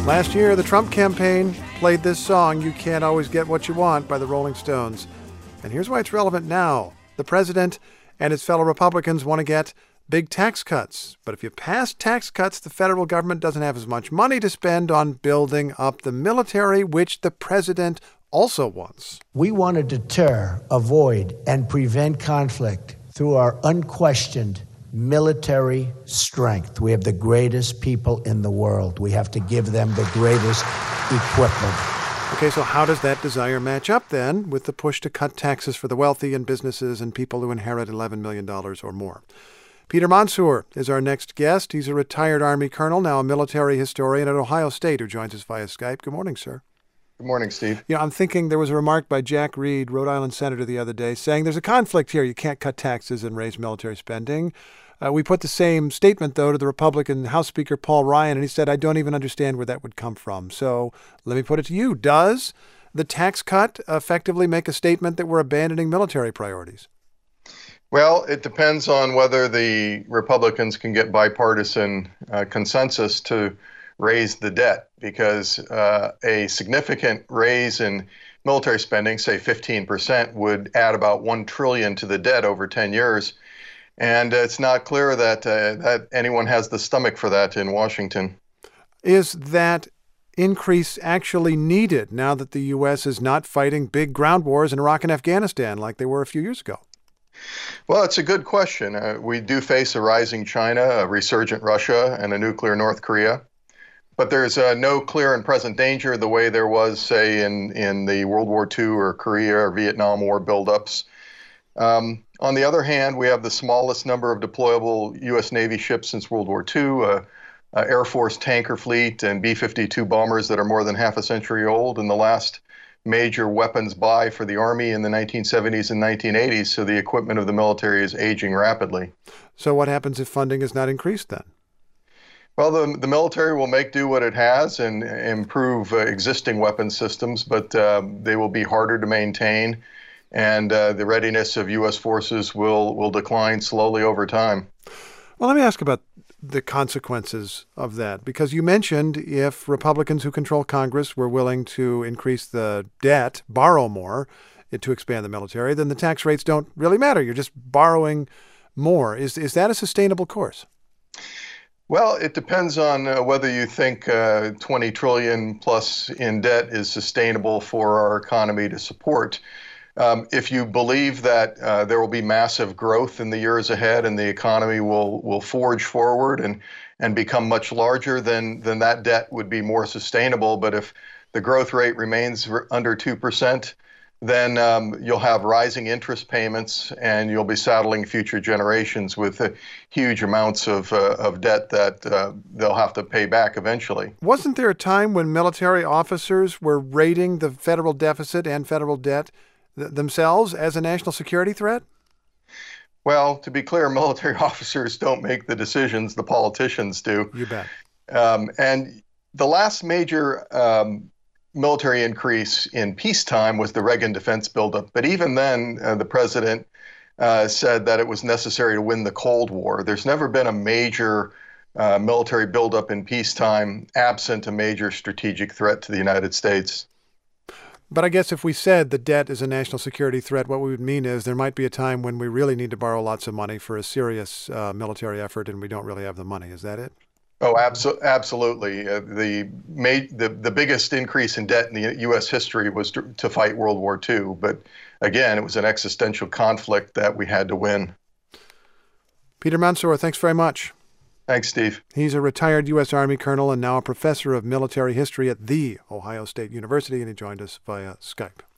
Last year, the Trump campaign played this song, "You Can't Always Get What You Want" by the Rolling Stones. And here's why it's relevant now. The president and his fellow Republicans want to get big tax cuts. But if you pass tax cuts, the federal government doesn't have as much money to spend on building up the military, which the president also wants. We want to deter, avoid, and prevent conflict through our unquestioned military strength. We have the greatest people in the world. We have to give them the greatest equipment. Okay, so how does that desire match up then with the push to cut taxes for the wealthy and businesses and people who inherit $11 million or more? Peter Mansour is our next guest. He's a retired Army colonel, now a military historian at Ohio State, who joins us via Skype. Good morning, sir. Good morning, Steve. Yeah, I'm thinking there was a remark by Jack Reed, Rhode Island senator, the other day, saying there's a conflict here. You can't cut taxes and raise military spending. We put the same statement, though, to the Republican House Speaker Paul Ryan, and he said, I don't even understand where that would come from. So let me put it to you. Does the tax cut effectively make a statement that we're abandoning military priorities? Well, it depends on whether the Republicans can get bipartisan consensus to raise the debt, because a significant raise in military spending, say 15%, would add about $1 trillion to the debt over 10 years. And it's not clear that anyone has the stomach for that in Washington. Is that increase actually needed now that the U.S. is not fighting big ground wars in Iraq and Afghanistan like they were a few years ago? Well, it's a good question. We do face a rising China, a resurgent Russia, and a nuclear North Korea. But there's no clear and present danger the way there was, say, in the World War II or Korea or Vietnam War buildups. On the other hand, we have the smallest number of deployable U.S. Navy ships since World War II, Air Force tanker fleet, and B-52 bombers that are more than half a century old, and the last major weapons buy for the Army in the 1970s and 1980s, so the equipment of the military is aging rapidly. So what happens if funding is not increased then? Well, the military will make do what it has and improve existing weapon systems, but they will be harder to maintain, and the readiness of U.S. forces will decline slowly over time. Well, let me ask about the consequences of that, because you mentioned if Republicans who control Congress were willing to increase the debt, borrow more to expand the military, then the tax rates don't really matter. You're just borrowing more. Is that a sustainable course? Well, it depends on whether you think $20 trillion plus in debt is sustainable for our economy to support. If you believe that there will be massive growth in the years ahead and the economy will forge forward and become much larger, then that debt would be more sustainable. But if the growth rate remains under 2%, then you'll have rising interest payments and you'll be saddling future generations with huge amounts of debt that they'll have to pay back eventually. Wasn't there a time when military officers were rating the federal deficit and federal debt themselves as a national security threat? Well, to be clear, military officers don't make the decisions, the politicians do. You bet. And the last major military increase in peacetime was the Reagan defense buildup. But even then, the president said that it was necessary to win the Cold War. There's never been a major military buildup in peacetime absent a major strategic threat to the United States. But I guess if we said the debt is a national security threat, what we would mean is there might be a time when we really need to borrow lots of money for a serious military effort and we don't really have the money. Is that it? Oh, absolutely. The biggest increase in debt in the U.S. history was to fight World War II. But again, it was an existential conflict that we had to win. Peter Mansour, thanks very much. Thanks, Steve. He's a retired U.S. Army colonel and now a professor of military history at The Ohio State University, and he joined us via Skype.